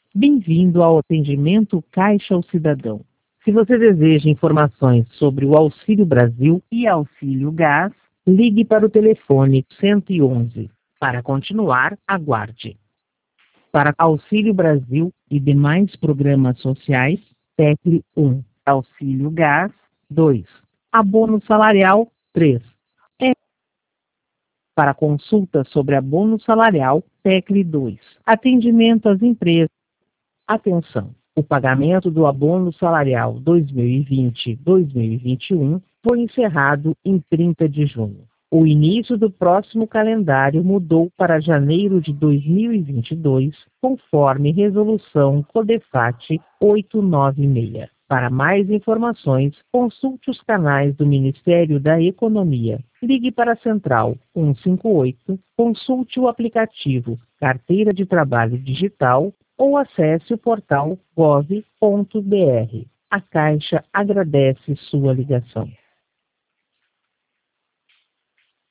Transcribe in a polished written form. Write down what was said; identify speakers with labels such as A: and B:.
A: Bem-vindo ao atendimento Caixa ao Cidadão. Se você deseja informações sobre o Auxílio Brasil e Auxílio Gás, ligue para o telefone 111. Para continuar, aguarde. Para Auxílio Brasil e demais programas sociais, tecle 1. Auxílio Gás, 2. Abono salarial, 3. Para consulta sobre abono salarial, tecle 2. Atendimento às empresas. Atenção! O pagamento do abono salarial 2020-2021 foi encerrado em 30 de junho. O início do próximo calendário mudou para janeiro de 2022, conforme Resolução CODEFAT 896. Para mais informações, consulte os canais do Ministério da Economia. Ligue para a Central 158, consulte o aplicativo Carteira de Trabalho Digital ou acesse o portal gov.br. A Caixa agradece sua ligação.